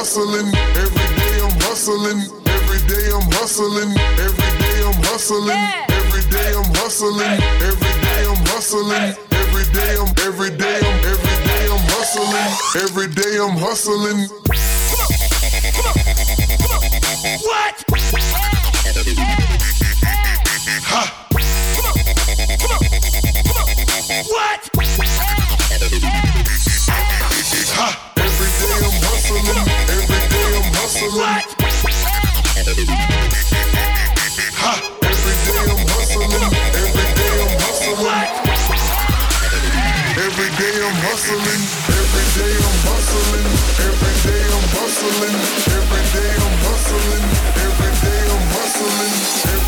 hustling. Every day I'm hustling. Every day I'm hustling. Every day I'm hustling. Every day I'm hustling. Every day I'm hustling. Every day I'm hustling. Every day I'm hustling. What? Ha! What? Ha! Every day I'm hustling. Every day I'm hustling. What? Ha! Every day I'm hustling. Every day I'm hustling. What? Every day I'm hustling. Every day I'm hustling. Every day I'm hustling. Every day I'm hustling. Every day I'm hustling.